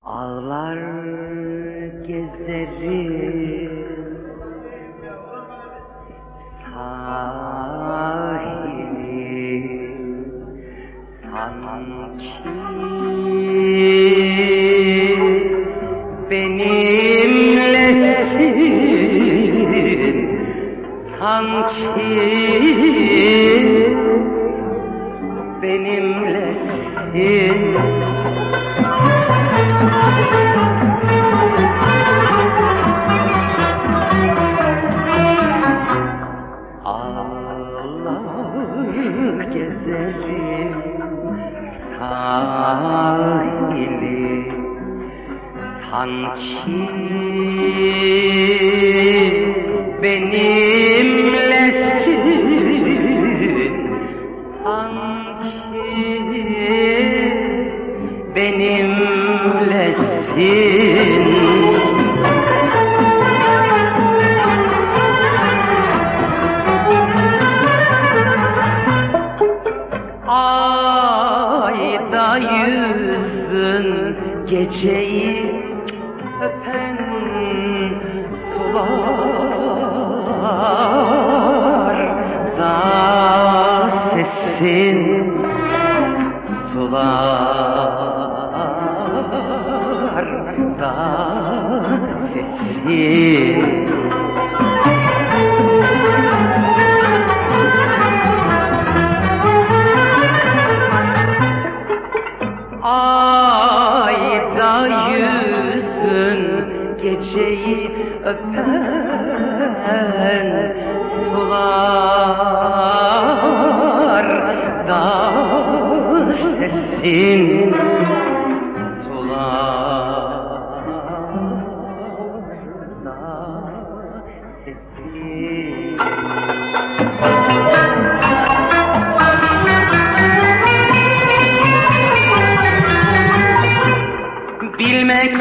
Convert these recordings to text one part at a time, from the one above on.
Ağlar gezerim sahili sanki benimlesin, sanki benimlesin. Ağlar gezerim sahili sanki benimlesin, sanki benimlesin. Ayda yüzün geceyi öpen sular da sesin, sular da sesin. Ayda yüzün geceyi öpen sular da sesin, sular da sesin. Bilmek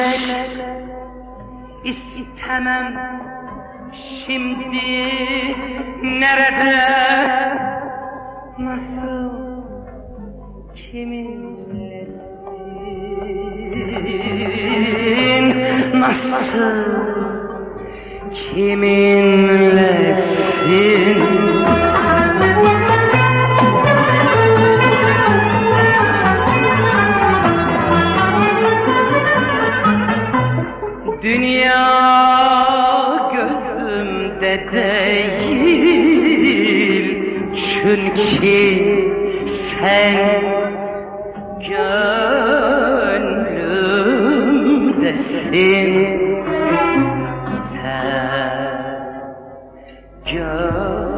istemem şimdi nerede, nasıl, kiminlesin, nasıl, kiminlesin. Dünya gözümde değil, çünkü sen gönlümdesin, sen gönlümdesin.